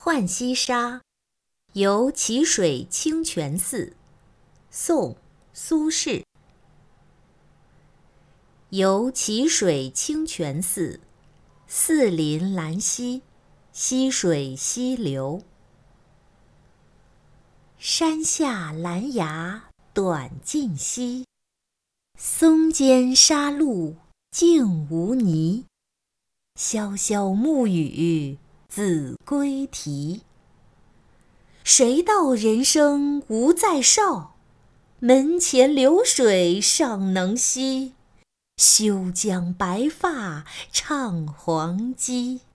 浣溪沙，游蕲水清泉寺。宋·苏轼。游蕲水清泉寺，寺临兰溪，溪水西流。山下兰芽短径稀，松间沙路净无泥。潇潇暮雨子规啼。谁道人生无再少？门前流水尚能西。休将白发唱黄鸡。